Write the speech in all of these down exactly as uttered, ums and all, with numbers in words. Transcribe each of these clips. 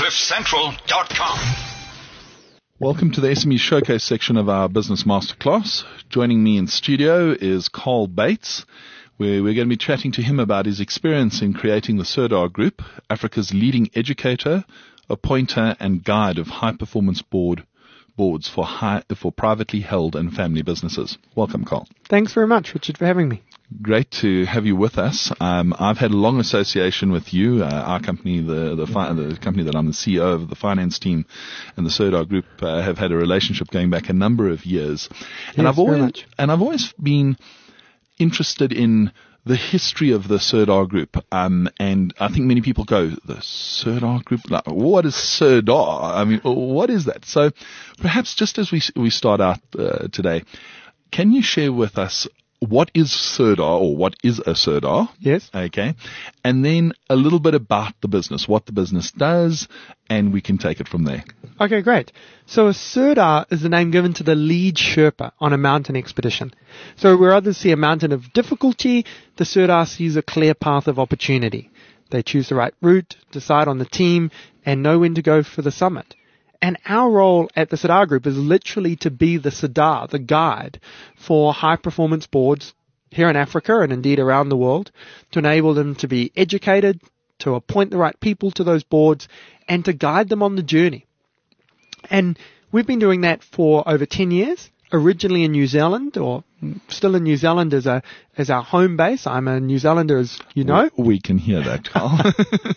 cliff central dot com. Welcome to the S M E Showcase section of our Business Masterclass. Joining me in studio is Carl Bates, where we're going to be chatting to him about his experience in creating the Sirdar Group, Africa's leading educator, appointer and guide of high-performance board boards for high, for privately held and family businesses. Welcome, Carl. Thanks very much, Richard, for having me. Great to have you with us. Um, I've had a long association with you. Uh, our company, the the, fi- the company that I'm the C E O of, the finance team, and the Sirdar Group uh, have had a relationship going back a number of years. And Yes, I've always very much. and I've always been interested in the history of the Sirdar Group. Um, and I think many people go, the Sirdar Group? Like, what is Sirdar? I mean, what is that? So perhaps just as we we start out uh, today, can you share with us what is Sirdar, or what is a Sirdar? Yes. Okay. And then a little bit about the business, what the business does, and we can take it from there. Okay, great. So a Sirdar is the name given to the lead Sherpa on a mountain expedition. So where others see a mountain of difficulty, the Sirdar sees a clear path of opportunity. They choose the right route, decide on the team, and know when to go for the summit. And our role at the Sirdar Group is literally to be the Sirdar, the guide for high-performance boards here in Africa and indeed around the world, to enable them to be educated, to appoint the right people to those boards, and to guide them on the journey. And we've been doing that for over ten years, originally in New Zealand, or still in New Zealand as a as our home base. I'm a New Zealander, as you know. We can hear that, Carl.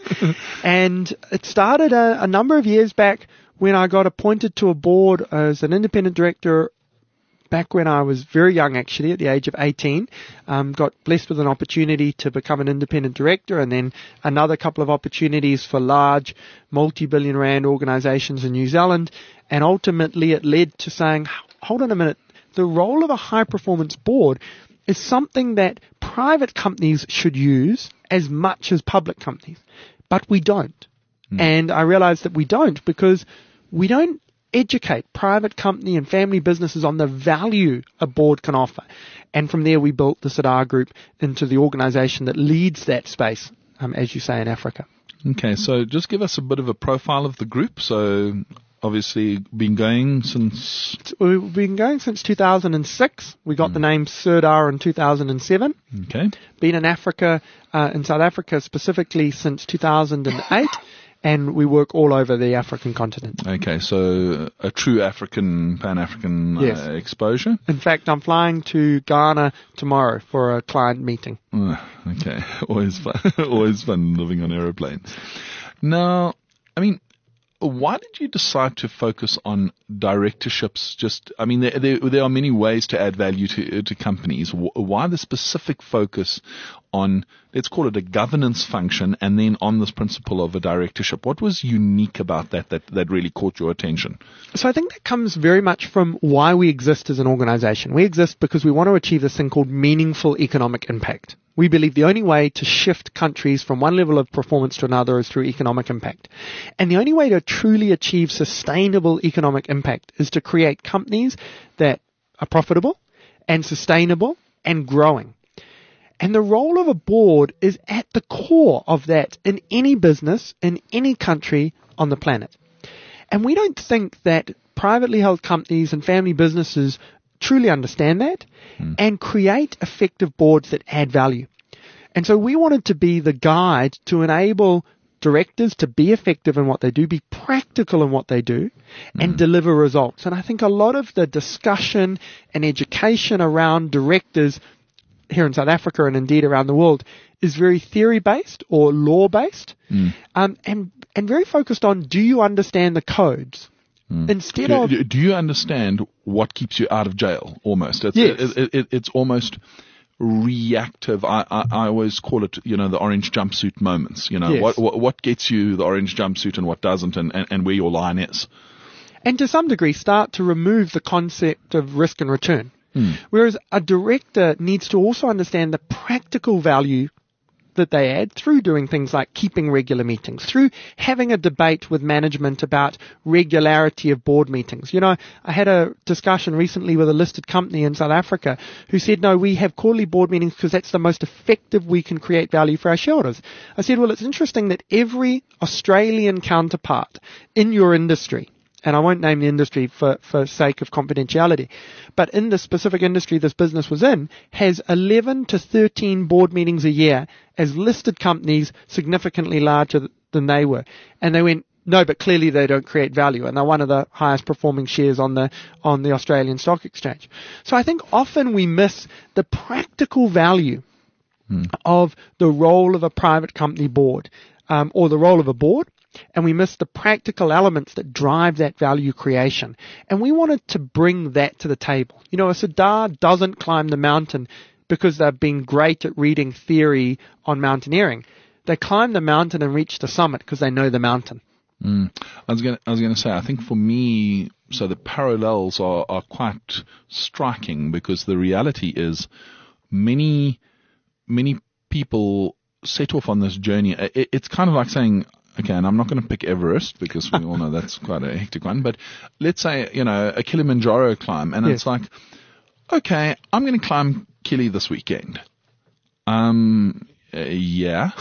And it started a, a number of years back when I got appointed to a board as an independent director back when I was very young, actually, at the age of eighteen. Um, got blessed with an opportunity to become an independent director, and then another couple of opportunities for large multi-billion rand organizations in New Zealand. And ultimately it led to saying, hold on a minute, the role of a high-performance board is something that private companies should use as much as public companies. But we don't. Mm. And I realized that we don't because we don't educate private company and family businesses on the value a board can offer. And from there, we built the Sirdar Group into the organization that leads that space, um, as you say, in Africa. Okay, so just give us a bit of a profile of the group. So obviously been going since... We've been going since two thousand six. We got mm. the name Sirdar in two thousand seven. Okay. Been in Africa, uh, in South Africa specifically since two thousand eight. And we work all over the African continent. Okay, so a true African, Pan-African yes. uh, exposure. In fact, I'm flying to Ghana tomorrow for a client meeting. Uh, okay, always fun, always fun living on aeroplanes. Now, I mean, why did you decide to focus on directorships? Just, I mean, there, there, there are many ways to add value to, to companies. Why the specific focus on, let's call it a governance function, and then on this principle of a directorship? What was unique about that that, that really caught your attention? So I think that comes very much from why we exist as an organization. We exist because we want to achieve this thing called meaningful economic impact. We believe the only way to shift countries from one level of performance to another is through economic impact. And the only way to truly achieve sustainable economic impact is to create companies that are profitable and sustainable and growing. And the role of a board is at the core of that in any business, in any country on the planet. And we don't think that privately held companies and family businesses truly understand that mm. and create effective boards that add value. And so we wanted to be the guide to enable directors to be effective in what they do, be practical in what they do, and mm. deliver results. And I think a lot of the discussion and education around directors here in South Africa and indeed around the world is very theory-based or law-based, mm. um, and, and very focused on, do you understand the codes? Mm. Instead do, of, do you understand what keeps you out of jail? Almost, it's, yes. it, it, it, it's almost reactive. I, I, I always call it, you know, the orange jumpsuit moments. You know, yes. what, what what gets you the orange jumpsuit and what doesn't, and, and, and where your line is. And to some degree, start to remove the concept of risk and return. Mm. Whereas a director needs to also understand the practical value that they add through doing things like keeping regular meetings, through having a debate with management about regularity of board meetings. You know, I had a discussion recently with a listed company in South Africa who said, no, we have quarterly board meetings because that's the most effective we can create value for our shareholders. I said, well, it's interesting that every Australian counterpart in your industry, and I won't name the industry for, for sake of confidentiality, but in the specific industry this business was in, has eleven to thirteen board meetings a year as listed companies significantly larger than they were. And they went, no, but clearly they don't create value, and they're one of the highest performing shares on the on the Australian Stock Exchange. So I think often we miss the practical value hmm. of the role of a private company board, um, or the role of a board, and we miss the practical elements that drive that value creation. And we wanted to bring that to the table. You know, a Sadar doesn't climb the mountain because they've been great at reading theory on mountaineering. They climb the mountain and reach the summit because they know the mountain. Mm. I was going I was going to say, I think for me, so the parallels are, are quite striking, because the reality is many, many people set off on this journey. It, it's kind of like saying, okay, and I'm not going to pick Everest because we all know that's quite a hectic one, but let's say, you know, a Kilimanjaro climb, and yes. It's like, okay, I'm going to climb Kili this weekend. Um, uh, yeah.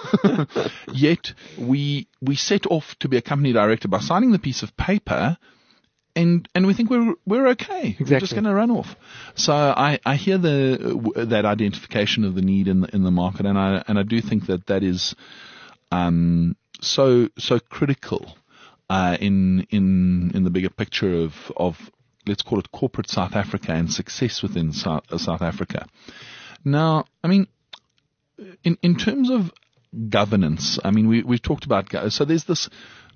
Yet we we set off to be a company director by signing the piece of paper, and and we think we're we're okay. Exactly. We're just going to run off. So I, I hear the that identification of the need in the, in the market, and I and I do think that that is um. so so critical uh, in in in the bigger picture of of let's call it corporate South Africa and success within South, uh, South Africa. Now, I mean, in in terms of governance, I mean we we've talked about so there's this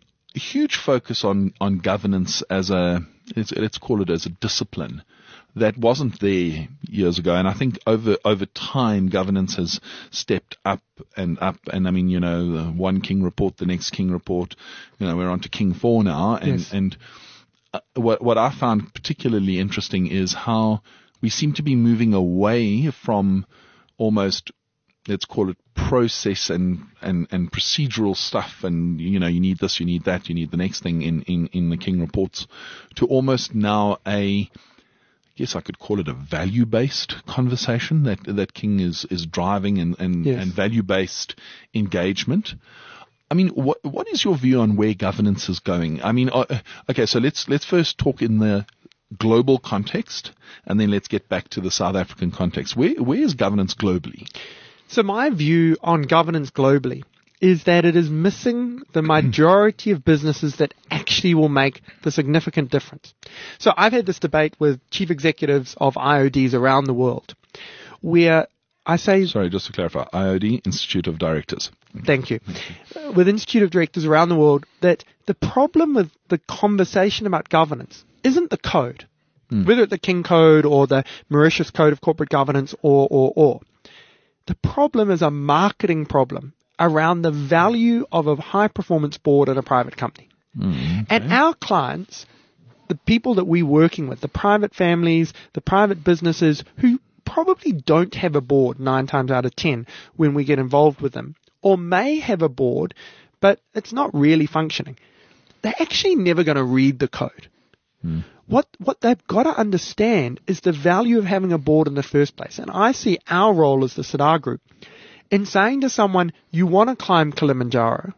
huge focus on on governance as a let's, let's call it as a discipline that wasn't there years ago, and I think over over time governance has stepped up and up. And I mean, you know, the one King report, the next King report, you know, we're on to King four now, and yes. and uh, what what I found particularly interesting is how we seem to be moving away from almost, let's call it, process and, and, and procedural stuff, and you know, you need this, you need that, you need the next thing in, in, in the King reports, to almost now a Yes, I could call it a value-based conversation that that King is, is driving, and, and, yes. and value-based engagement. I mean, what what is your view on where governance is going? I mean, uh, okay, so let's let's first talk in the global context, and then let's get back to the South African context. Where where is governance globally? So my view on governance globally is that it is missing the majority of businesses that actually will make the significant difference. So I've had this debate with chief executives of I O Ds around the world, where I say... Sorry, just to clarify, I O D, Institute of Directors. Thank you. With Institute of Directors around the world, that the problem with the conversation about governance isn't the code, mm. whether it's the King Code or the Mauritius Code of Corporate Governance or, or, or. The problem is a marketing problem around the value of a high-performance board at a private company. Mm, okay. And our clients, the people that we're working with, the private families, the private businesses who probably don't have a board nine times out of ten when we get involved with them, or may have a board, but it's not really functioning, they're actually never going to read the code. Mm. What what they've got to understand is the value of having a board in the first place. And I see our role as the Sadar Group in saying to someone, you want to climb Kilimanjaro.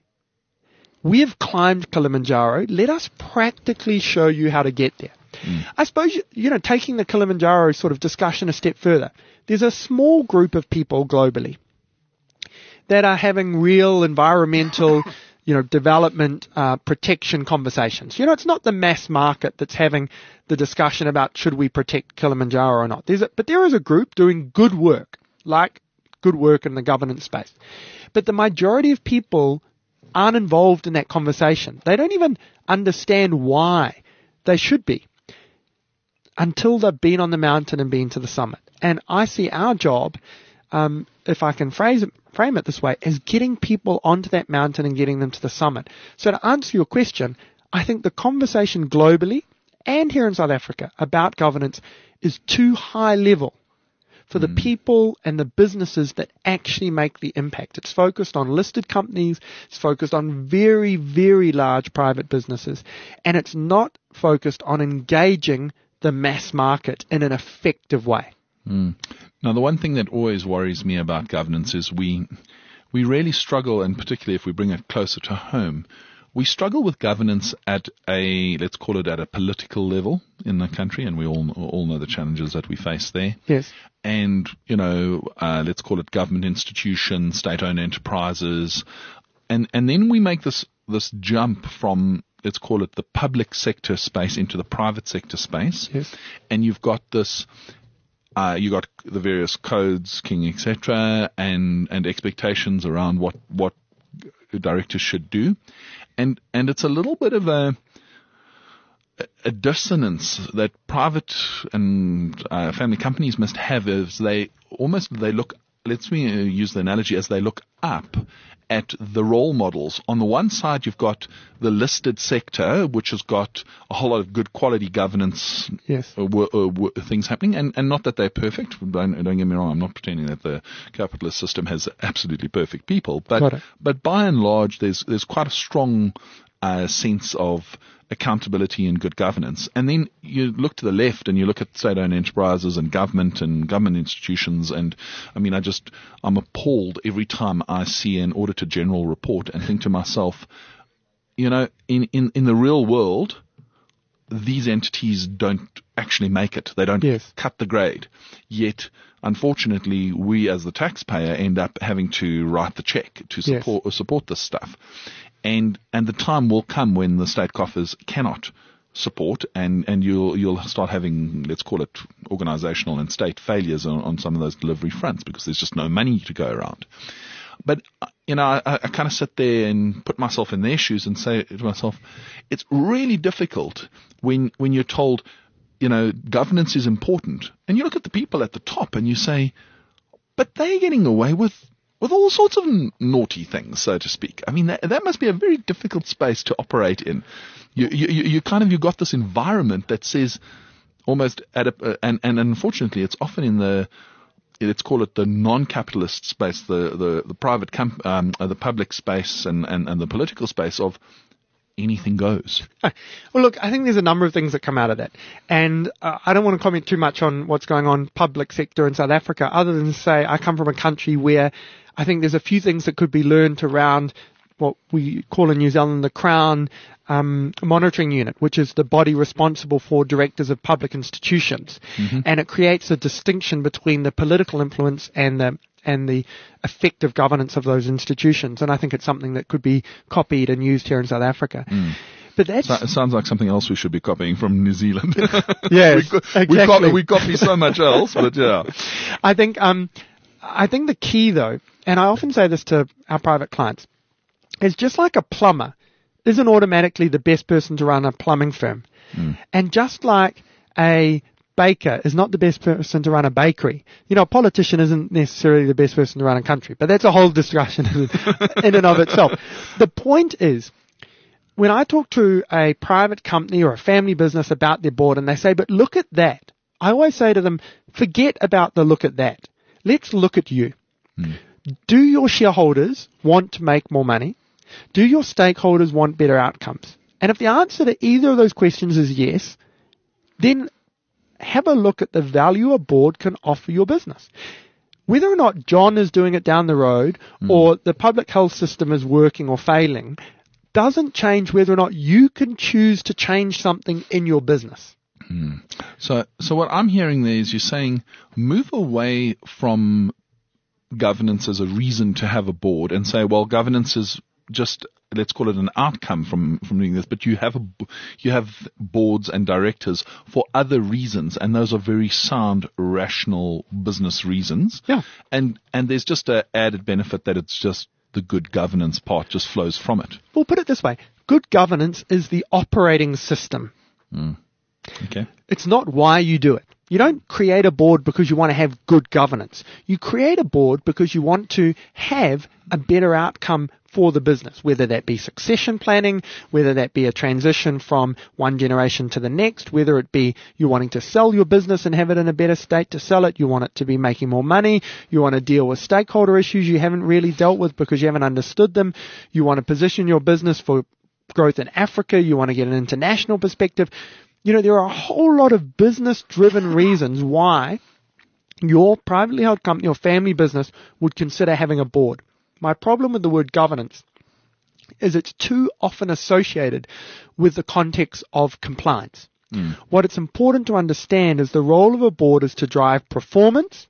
We have climbed Kilimanjaro. Let us practically show you how to get there. Mm. I suppose, you know, taking the Kilimanjaro sort of discussion a step further, there's a small group of people globally that are having real environmental, you know, development, uh, protection conversations. You know, it's not the mass market that's having the discussion about should we protect Kilimanjaro or not. There's a, but there is a group doing good work, like good work in the governance space. But the majority of people aren't involved in that conversation. They don't even understand why they should be until they've been on the mountain and been to the summit. And I see our job, um, if I can phrase it, frame it this way, as getting people onto that mountain and getting them to the summit. So to answer your question, I think the conversation globally and here in South Africa about governance is too high level for the people and the businesses that actually make the impact. It's focused on listed companies. It's focused on very, very large private businesses. And it's not focused on engaging the mass market in an effective way. Mm. Now, the one thing that always worries me about governance is we we really struggle, and particularly if we bring it closer to home, we struggle with governance at a, let's call it at a political level in the country, and we all all know the challenges that we face there. Yes. And, you know, uh, let's call it government institutions, state-owned enterprises, and and then we make this this jump from, let's call it the public sector space into the private sector space. Yes. And you've got this, uh, you got the various codes, King, et cetera, and and expectations around what what directors should do. And and it's a little bit of a a dissonance that private and uh, family companies must have as they almost they look. Let's me use the analogy as they look up at the role models. On the one side, you've got the listed sector, which has got a whole lot of good quality governance Yes. uh, w- uh, w- things happening, and, and not that they're perfect. Don't, don't get me wrong. I'm not pretending that the capitalist system has absolutely perfect people, Got but it. but by and large, there's there's quite a strong uh, sense of accountability and good governance. And then you look to the left and you look at state-owned enterprises and government and government institutions. And I mean, I just, I'm appalled every time I see an Auditor General report and think to myself, you know, in, in, in the real world, these entities don't actually make it. They don't Yes. cut the grade. Yet, unfortunately, we as the taxpayer end up having to write the check to Yes. support support this stuff. And and the time will come when the state coffers cannot support, and, and you'll you'll start having, let's call it, organizational and state failures on, on some of those delivery fronts because there's just no money to go around. But, you know, I, I kind of sit there and put myself in their shoes and say to myself, it's really difficult when when you're told, you know, governance is important. And you look at the people at the top and you say, but they're getting away with with all sorts of n- naughty things, so to speak. I mean, that, that must be a very difficult space to operate in. You, you, you you kind of, you've got this environment that says almost, at a, uh, and, and unfortunately it's often in the, let's call it the non-capitalist space, the, the, the private, com- um, uh, the public space and, and, and the political space of anything goes. Well, look, I think there's a number of things that come out of that. And uh, I don't want to comment too much on what's going on public sector in South Africa, other than to say I come from a country where I think there's a few things that could be learned around what we call in New Zealand the Crown um, Monitoring Unit, which is the body responsible for directors of public institutions. Mm-hmm. And it creates a distinction between the political influence and the and the effective governance of those institutions. And I think it's something that could be copied and used here in South Africa. Mm. But that's so, it sounds like something else we should be copying from New Zealand. Yes, we, exactly. we, copy, we copy so much else, but yeah. I think um, I think the key though, and I often say this to our private clients, is just like a plumber isn't automatically the best person to run a plumbing firm. Mm. And just like a baker is not the best person to run a bakery. You know, a politician isn't necessarily the best person to run a country, but that's a whole discussion in and of itself. The point is, when I talk to a private company or a family business about their board and they say, but look at that, I always say to them, forget about the look at that. Let's look at you. Mm. Do your shareholders want to make more money? Do your stakeholders want better outcomes? And if the answer to either of those questions is yes, then have a look at the value a board can offer your business. Whether or not John is doing it down the road mm. or the public health system is working or failing doesn't change whether or not you can choose to change something in your business. Mm. So, so what I'm hearing there is you're saying move away from governance as a reason to have a board and say, well, governance is just, let's call it an outcome from, from doing this, but you have a, you have boards and directors for other reasons, and those are very sound, rational business reasons. Yeah. And, and there's just an added benefit that it's just the good governance part just flows from it. Well, put it this way. Good governance is the operating system. Mm. Okay. It's not why you do it. You don't create a board because you want to have good governance. You create a board because you want to have a better outcome for the business, whether that be succession planning, whether that be a transition from one generation to the next, whether it be you wanting to sell your business and have it in a better state to sell it, you want it to be making more money, you want to deal with stakeholder issues you haven't really dealt with because you haven't understood them, you want to position your business for growth in Africa, you want to get an international perspective. You know, there are a whole lot of business-driven reasons why your privately held company or family business would consider having a board. My problem with the word governance is it's too often associated with the context of compliance. Mm. What it's important to understand is the role of a board is to drive performance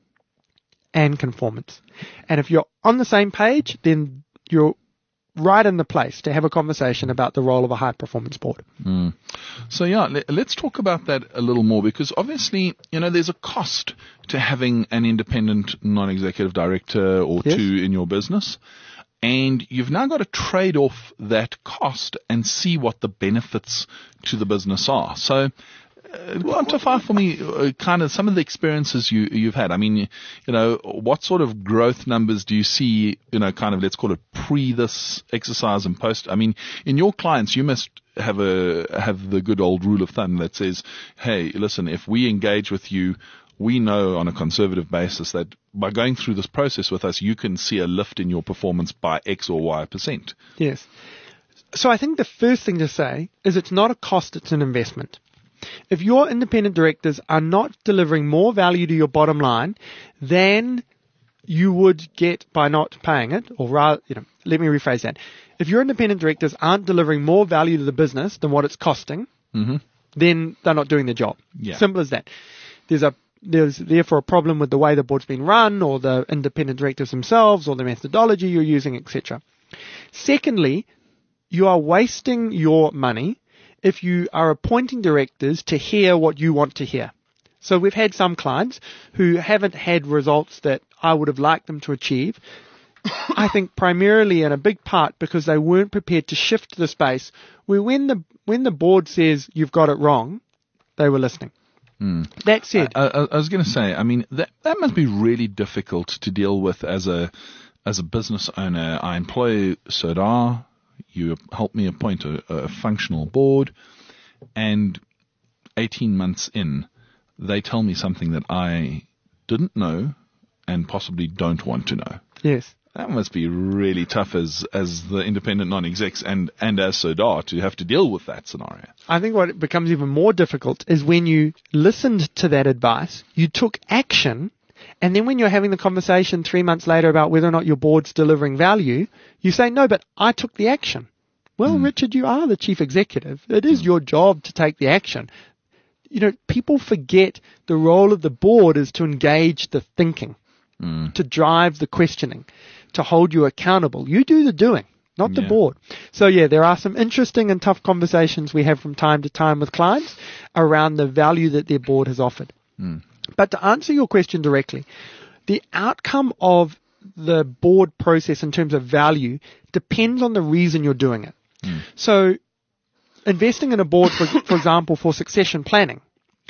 and conformance. And if you're on the same page, then you're right in the place to have a conversation about the role of a high-performance board. Mm. So, yeah, let, let's talk about that a little more because obviously, you know, there's a cost to having an independent non-executive director or yes. two in your business. And you've now got to trade off that cost and see what the benefits to the business are. So, Uh, quantify for me uh, kind of some of the experiences you, you've had. I mean, you, you know, what sort of growth numbers do you see, you know, kind of, let's call it pre this exercise and post? I mean, in your clients, you must have a, have the good old rule of thumb that says, hey, listen, if we engage with you, we know on a conservative basis that by going through this process with us, you can see a lift in your performance by X or Y percent. Yes. So I think the first thing to say is it's not a cost, it's an investment. If your independent directors are not delivering more value to your bottom line than you would get by not paying it, or rather, you know, let me rephrase that. If your independent directors aren't delivering more value to the business than what it's costing, mm-hmm. then they're not doing the job. Yeah. Simple as that. There's a there's therefore a problem with the way the board's been run, or the independent directors themselves, or the methodology you're using, et cetera. Secondly, you are wasting your money if you are appointing directors to hear what you want to hear. So we've had some clients who haven't had results that I would have liked them to achieve. I think primarily in a big part because they weren't prepared to shift the space where when the when the board says you've got it wrong, they were listening. Mm. That said, I, I, I was going to say, I mean, that that must be really difficult to deal with as a as a business owner. I employ Sodar. You help me appoint a, a functional board, and eighteen months in, they tell me something that I didn't know and possibly don't want to know. Yes. That must be really tough as as the independent non-execs and, and as Sodar to have to deal with that scenario. I think what becomes even more difficult is when you listened to that advice, you took action, and then when you're having the conversation three months later about whether or not your board's delivering value, you say, no, but I took the action. Well, mm. Richard, you are the chief executive. It is mm. your job to take the action. You know, people forget the role of the board is to engage the thinking, mm. to drive the questioning, to hold you accountable. You do the doing, not the yeah. board. So, yeah, there are some interesting and tough conversations we have from time to time with clients around the value that their board has offered. Mm. But to answer your question directly, the outcome of the board process in terms of value depends on the reason you're doing it. Mm. So investing in a board, for, for example, for succession planning,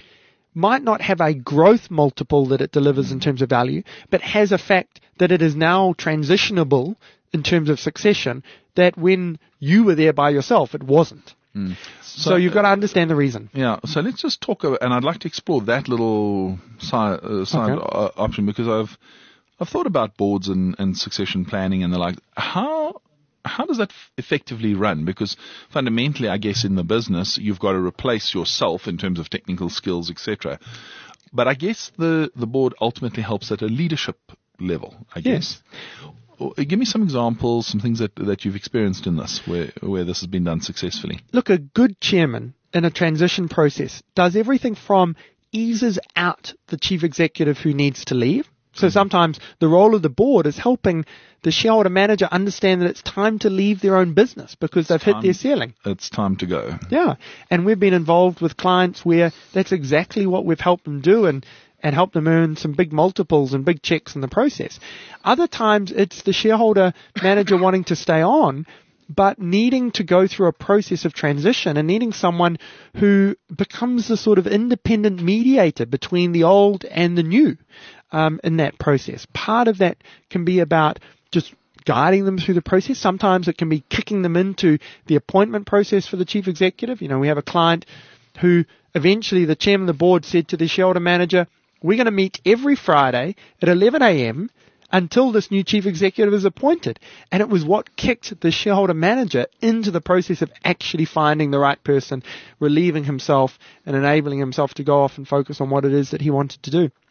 might not have a growth multiple that it delivers in terms of value, but has a fact that it is now transitionable in terms of succession that when you were there by yourself, it wasn't. Mm. So, so you've got to understand the reason. Yeah. So let's just talk about, and I'd like to explore that little side, uh, side okay. uh, option because I've I've thought about boards and, and succession planning and the like. How how does that f- effectively run? Because fundamentally, I guess in the business, you've got to replace yourself in terms of technical skills, et cetera. But I guess the the board ultimately helps at a leadership level. I guess. Yes. Give me some examples, some things that that you've experienced in this, where where this has been done successfully. Look, a good chairman in a transition process does everything from eases out the chief executive who needs to leave. So mm-hmm. sometimes the role of the board is helping the shareholder manager understand that it's time to leave their own business because they've hit their ceiling. It's time to go. Yeah, and we've been involved with clients where that's exactly what we've helped them do, and and help them earn some big multiples and big checks in the process. Other times it's the shareholder manager wanting to stay on, but needing to go through a process of transition and needing someone who becomes the sort of independent mediator between the old and the new um, in that process. Part of that can be about just guiding them through the process. Sometimes it can be kicking them into the appointment process for the chief executive. You know, we have a client who eventually the chairman of the board said to the shareholder manager, we're going to meet every Friday at eleven a.m. until this new chief executive is appointed. And it was what kicked the shareholder manager into the process of actually finding the right person, relieving himself and enabling himself to go off and focus on what it is that he wanted to do.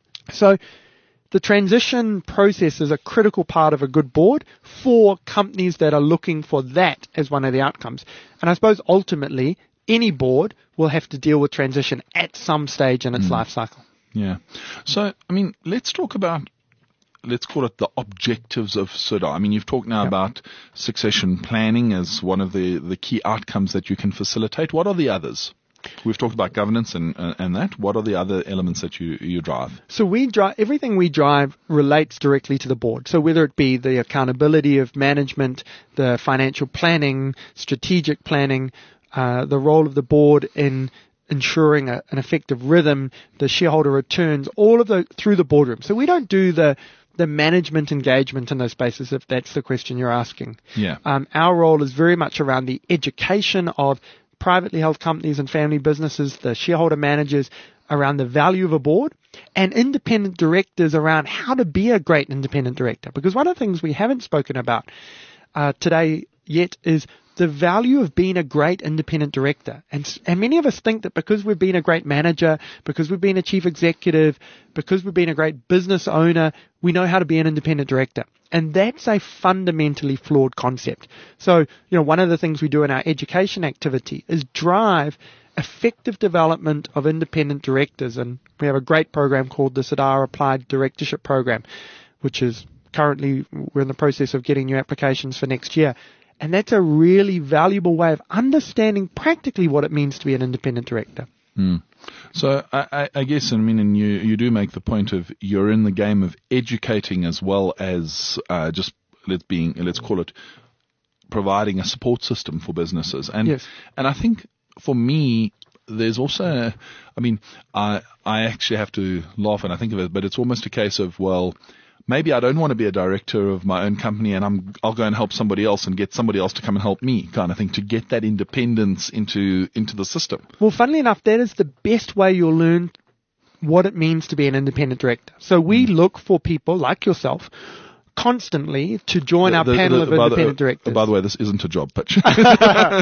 So the transition process is a critical part of a good board for companies that are looking for that as one of the outcomes. And I suppose ultimately any board will have to deal with transition at some stage in its mm. life cycle. Yeah. So, I mean, let's talk about, let's call it the objectives of Sirdar. I mean, you've talked now yep. about succession planning as one of the, the key outcomes that you can facilitate. What are the others? We've talked about governance and uh, and that. What are the other elements that you, you drive? So we drive, everything we drive relates directly to the board. So whether it be the accountability of management, the financial planning, strategic planning, uh, the role of the board in ensuring a, an effective rhythm, the shareholder returns, all of those through the boardroom. So we don't do the the management engagement in those spaces, if that's the question you're asking. Yeah. Um, our role is very much around the education of privately held companies and family businesses, the shareholder managers around the value of a board, and independent directors around how to be a great independent director. Because one of the things we haven't spoken about uh, today yet is the value of being a great independent director. And, and many of us think that because we've been a great manager, because we've been a chief executive, because we've been a great business owner, we know how to be an independent director. And that's a fundamentally flawed concept. So, you know, one of the things we do in our education activity is drive effective development of independent directors. And we have a great program called the Sirdar Applied Directorship Program, which is currently, we're in the process of getting new applications for next year. And that's a really valuable way of understanding practically what it means to be an independent director. Mm. So I, I, I guess, I mean, and you, you do make the point of you're in the game of educating as well as uh, just let's being let's call it providing a support system for businesses. And yes. and I think for me, there's also, I mean, I I actually have to laugh when I think of it, but it's almost a case of, well, maybe I don't want to be a director of my own company and I'm, I'll go and help somebody else and get somebody else to come and help me kind of thing, to get that independence into, into the system. Well, funnily enough, that is the best way you'll learn what it means to be an independent director. So we mm. look for people like yourself constantly to join the, our the, panel the, of the, independent the, directors. By the way, this isn't a job pitch. Just for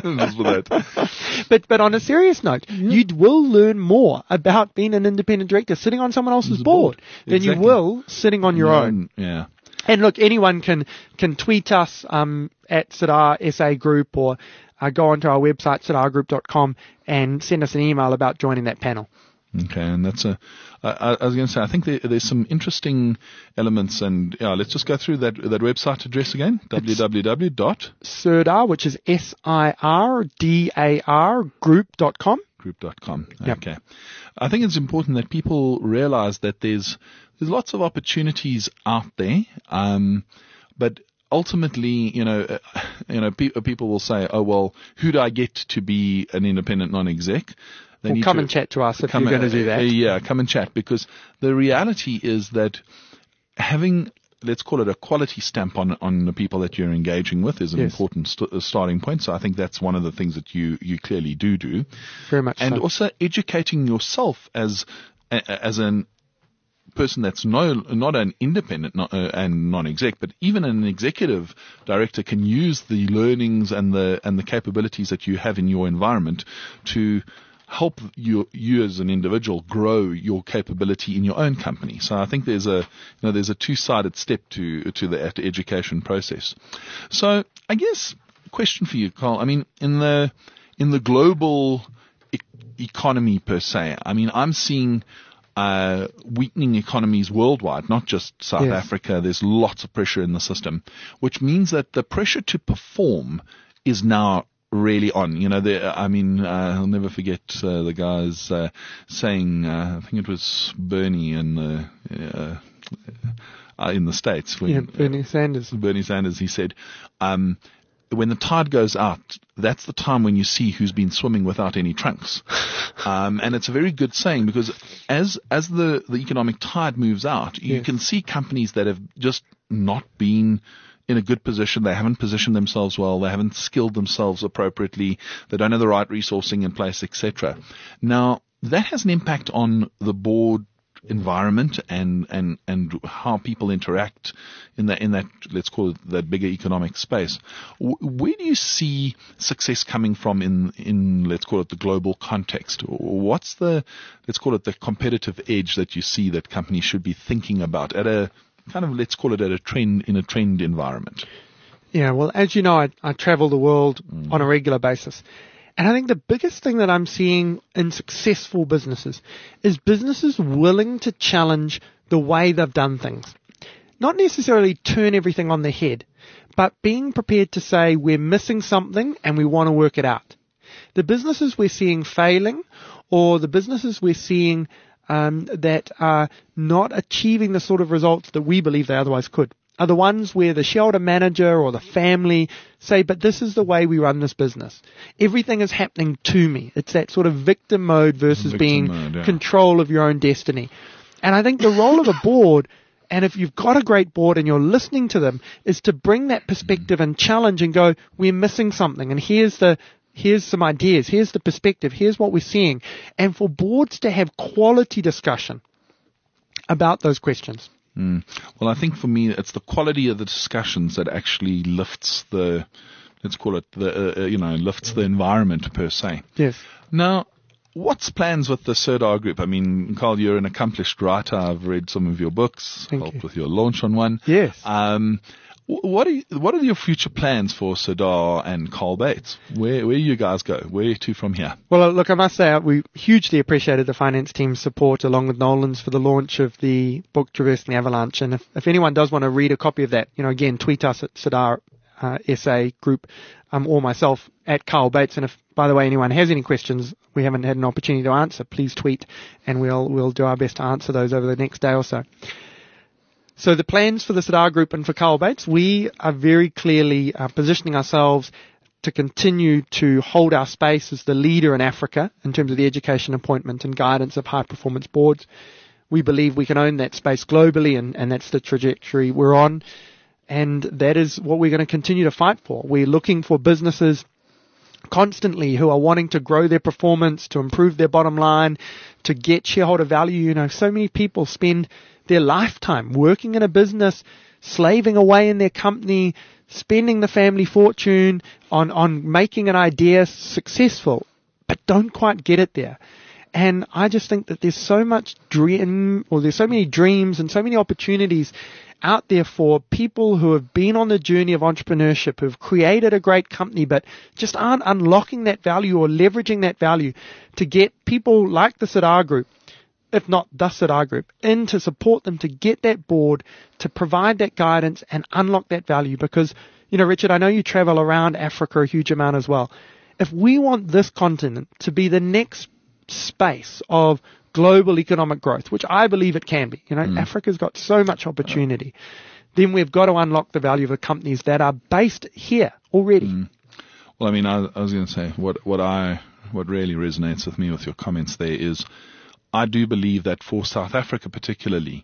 that. But, but on a serious note, yeah. you will learn more about being an independent director sitting on someone else's board, board than exactly. you will sitting on your yeah, own. Yeah. And look, anyone can, can tweet us um, at Sirdar S A Group or uh, go onto our website, sirdar group dot com, and send us an email about joining that panel. Okay, and that's a, I, I was going to say, I think there, there's some interesting elements, and yeah, let's just go through that that website address again, w w w dot Sirdar, which is S I R D A R, group dot com. Group dot com, yep. Okay. I think it's important that people realize that there's there's lots of opportunities out there, um, but ultimately, you know, uh, you know, pe- people will say, oh, well, who do I get to be an independent non-exec? They well, come to, and chat to us if you're going to do that. Uh, yeah, come and chat, because the reality is that having, let's call it a quality stamp on on the people that you're engaging with is an yes. important st- starting point. So I think that's one of the things that you, you clearly do do. Very much and so. also educating yourself as as an person that's no not an independent not, uh, and non-exec, but even an executive director can use the learnings and the and the capabilities that you have in your environment to help you, you as an individual grow your capability in your own company. So I think there's a, you know, there's a two-sided step to, to the education process. So I guess question for you, Carl. I mean, in the, in the global e- economy per se, I mean, I'm seeing, uh, weakening economies worldwide, not just South yes. Africa. There's lots of pressure in the system, which means that the pressure to perform is now really on. You know, the, I mean, uh, I'll never forget uh, the guys uh, saying, uh, I think it was Bernie in the, uh, uh, in the States. When, yeah, Bernie Sanders. Uh, Bernie Sanders, he said, um, when the tide goes out, that's the time when you see who's been swimming without any trunks. Um, and it's a very good saying, because as as the, the economic tide moves out, you Yes. can see companies that have just not been in a good position. They haven't positioned themselves well. They haven't skilled themselves appropriately. They don't have the right resourcing in place, et cetera. Now, that has an impact on the board environment and, and, and how people interact in that, in that, let's call it that bigger economic space. W- where do you see success coming from in, in, let's call it the global context? What's the, let's call it the competitive edge that you see that companies should be thinking about at a kind of, let's call it at a trend, in a trend environment? Yeah, well, as you know, I, I travel the world mm. on a regular basis. And I think the biggest thing that I'm seeing in successful businesses is businesses willing to challenge the way they've done things. Not necessarily turn everything on their head, but being prepared to say we're missing something and we want to work it out. The businesses we're seeing failing, or the businesses we're seeing um, that are not achieving the sort of results that we believe they otherwise could, are the ones where the shareholder manager or the family say, but this is the way we run this business. Everything is happening to me. It's that sort of victim mode versus victim being mode, yeah. control of your own destiny. And I think the role of a board, and if you've got a great board and you're listening to them, is to bring that perspective and challenge and go, we're missing something. And here's the Here's some ideas. Here's the perspective. Here's what we're seeing. And for boards to have quality discussion about those questions. Mm. Well, I think for me, it's the quality of the discussions that actually lifts the, let's call it the, uh, you know, lifts the environment per se. Yes. Now, what's plans with the Sirdar Group? I mean, Carl, you're an accomplished writer. I've read some of your books, Thank helped you. with your launch on one. Yes. Um, what are you, what are your future plans for Sirdar and Carl Bates? Where where you guys go? Where to from here? Well, look, I must say we hugely appreciated the finance team's support along with Nolan's for the launch of the book Traversing the Avalanche. And if, if anyone does want to read a copy of that, you know, again, tweet us at Sirdar uh, S A Group um, or myself at Carl Bates. And if, by the way, anyone has any questions we haven't had an opportunity to answer, please tweet, and we'll we'll do our best to answer those over the next day or so. So the plans for the Sirdar Group and for Carl Bates, we are very clearly uh, positioning ourselves to continue to hold our space as the leader in Africa in terms of the education, appointment and guidance of high-performance boards. We believe we can own that space globally, and, and that's the trajectory we're on. And that is what we're going to continue to fight for. We're looking for businesses constantly who are wanting to grow their performance, to improve their bottom line, to get shareholder value. You know, so many people spend their lifetime working in a business, slaving away in their company, spending the family fortune on, on making an idea successful, but don't quite get it there. And I just think that there's so much dream, or there's so many dreams and so many opportunities out there for people who have been on the journey of entrepreneurship, who've created a great company, but just aren't unlocking that value or leveraging that value to get people like the Sirdar Group, if not the Sirdar Group, in to support them to get that board, to provide that guidance and unlock that value. Because, you know, Richard, I know you travel around Africa a huge amount as well. If we want this continent to be the next space of global economic growth, which I believe it can be, you know, mm. Africa's got so much opportunity, then we've got to unlock the value of the companies that are based here already. Mm. Well, I mean, I, I was going to say, what, what I, what really resonates with me with your comments there is, I do believe that for South Africa particularly,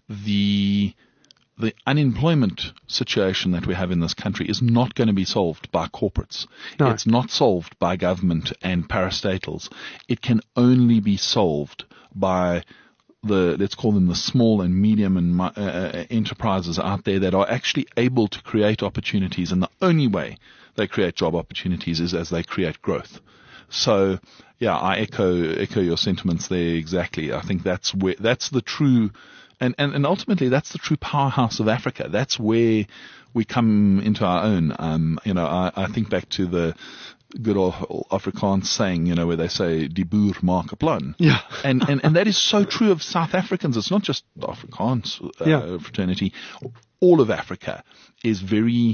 the the unemployment situation that we have in this country is not going to be solved by corporates. No. It's not solved by government and parastatals. It can only be solved by the, let's call them the small and medium and uh, enterprises out there that are actually able to create opportunities. And the only way they create job opportunities is as they create growth. So, yeah, I echo echo your sentiments there exactly. I think that's where that's the true, and, and, and ultimately that's the true powerhouse of Africa. That's where we come into our own. Um, you know, I, I think back to the good old Afrikaans saying, you know, where they say "Die boer maak 'n plan." Yeah, and, and and that is so true of South Africans. It's not just the Afrikaans uh, yeah. fraternity. All of Africa is very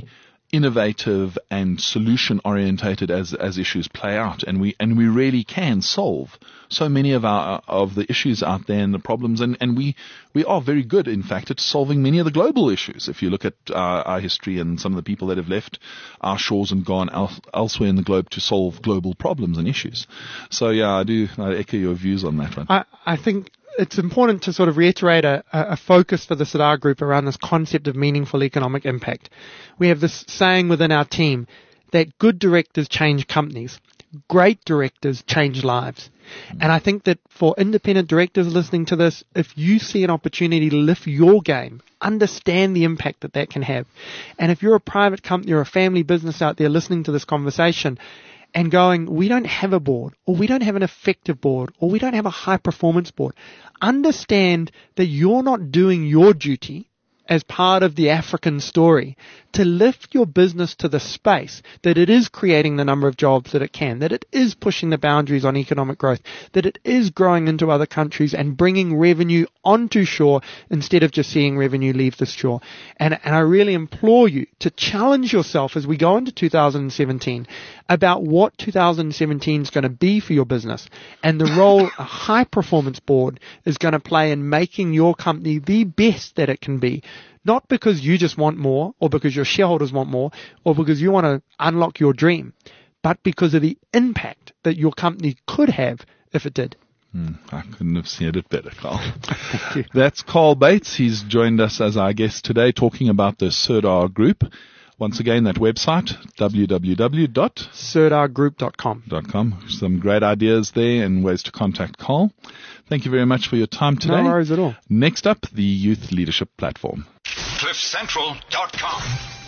innovative and solution orientated as as issues play out, and we and we really can solve so many of our of the issues out there and the problems, and and we we are very good, in fact, at solving many of the global issues. If you look at uh, our history and some of the people that have left our shores and gone el- elsewhere in the globe to solve global problems and issues. So yeah, I do I echo your views on that one. I, I think it's important to sort of reiterate a, a focus for the Sadar Group around this concept of meaningful economic impact. We have this saying within our team that good directors change companies, great directors change lives. And I think that for independent directors listening to this, if you see an opportunity to lift your game, understand the impact that that can have. And if you're a private company or a family business out there listening to this conversation, and going, we don't have a board, or we don't have an effective board, or we don't have a high performance board, understand that you're not doing your duty as part of the African story to lift your business to the space that it is creating the number of jobs that it can, that it is pushing the boundaries on economic growth, that it is growing into other countries and bringing revenue onto shore instead of just seeing revenue leave the shore. And, and I really implore you to challenge yourself as we go into two thousand seventeen about what two thousand seventeen is going to be for your business and the role a high performance board is going to play in making your company the best that it can be. Not because you just want more, or because your shareholders want more, or because you want to unlock your dream, but because of the impact that your company could have if it did. Hmm, I couldn't have said it better, Carl. That's Carl Bates. He's joined us as our guest today talking about the Sadar Group. Once again, that website, w w w dot sadar group dot com. Some great ideas there and ways to contact Carl. Thank you very much for your time today. No worries at all. Next up, the Youth Leadership Platform. cliff central dot com